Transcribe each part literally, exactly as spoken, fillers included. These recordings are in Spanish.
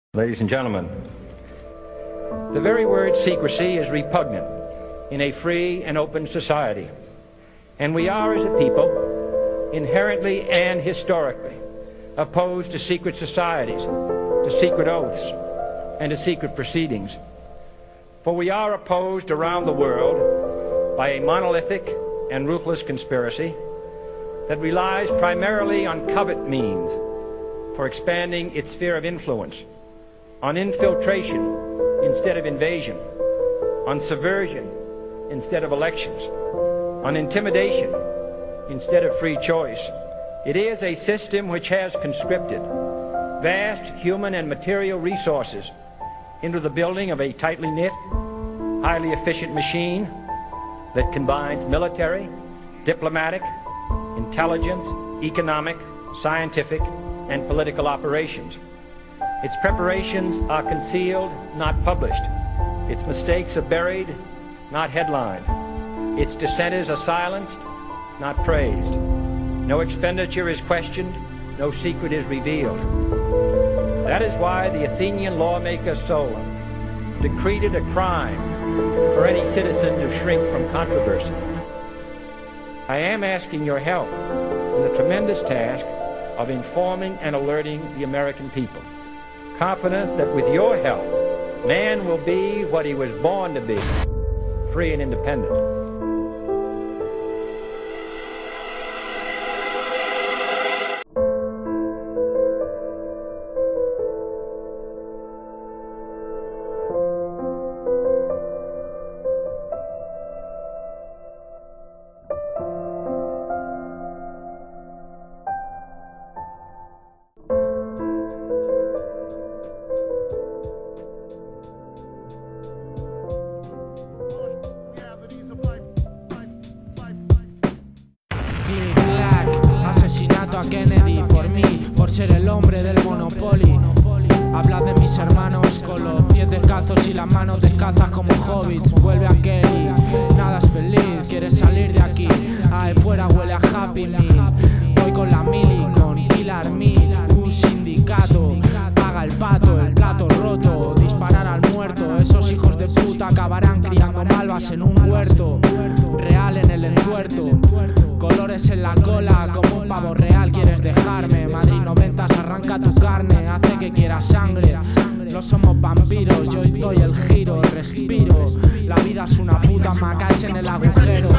Ladies and gentlemen, the very word secrecy is repugnant in a free and open society, and we are, as a people, inherently and historically opposed to secret societies, to secret oaths, and to secret proceedings. For we are opposed around the world by a monolithic and ruthless conspiracy that relies primarily on covert means for expanding its sphere of influence, on infiltration instead of invasion, on subversion instead of elections, on intimidation instead of free choice. It is a system which has conscripted vast human and material resources into the building of a tightly knit, highly efficient machine that combines military, diplomatic, intelligence, economic, scientific, and political operations. Its preparations are concealed, not published. Its mistakes are buried, not headlined. Its dissenters are silenced, not praised. No expenditure is questioned, no secret is revealed. That is why the Athenian lawmaker Solon decreed it a crime for any citizen to shrink from controversy. I am asking your help in the tremendous task of informing and alerting the American people, confident that with your help, man will be what he was born to be, free and independent. Asesinato a Kennedy por mí, por ser el hombre del Monopoly. Habla de mis hermanos con los pies descalzos y las manos descalzas como hobbits. Vuelve a Kelly, nada es feliz, quieres salir de aquí. Ahí fuera huele a Happy Meal. Voy con la mili, con Killer Mill, un sindicato. Paga el pato, el plato roto, disparar al muerto. Esos hijos de puta acabarán criando malvas en un huerto. Real en el entuerto, colores en la cola como un pavo real. Quieres dejarme, Madrid noventas arranca tu carne, hace que quieras sangre. No somos vampiros, yo doy el giro, respiro. La vida es una puta, me caes en el agujero.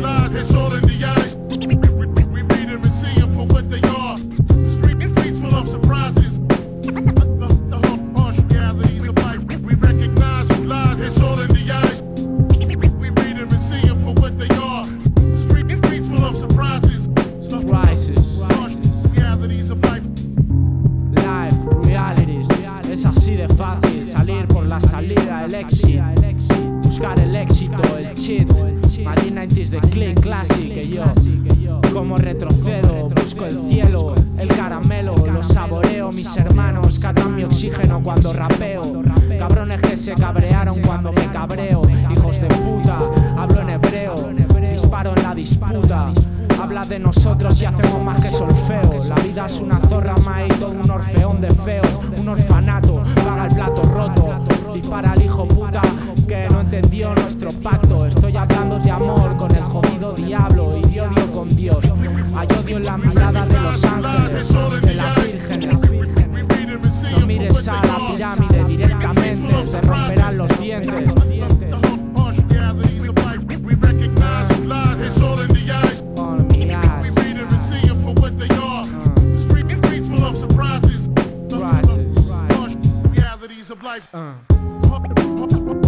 Es así de fácil, salir por la salida, el exit, buscar el éxito, el cheat. Madrid noventa de click, classic, que yo como retrocedo, busco el cielo, el caramelo, lo saboreo. Mis hermanos catan mi oxígeno cuando rapeo. Cabrones que se cabrearon cuando me cabreo. Hijos de puta, hablo en hebreo, disparo en la disputa. Habla de nosotros y hacemos más que solfeo. La vida es una zorra, maíto, un orfeón de feos, un orfanato, paga el plato roto. Dispara al hijo puta que no entendió nuestro pacto. Estoy hablando de amor con el jodido diablo y de odio con Dios. Hay odio en la mirada de los ángeles, de las vírgenes. No mires a la pirámide directamente, te romperán los dientes. Of life. Uh.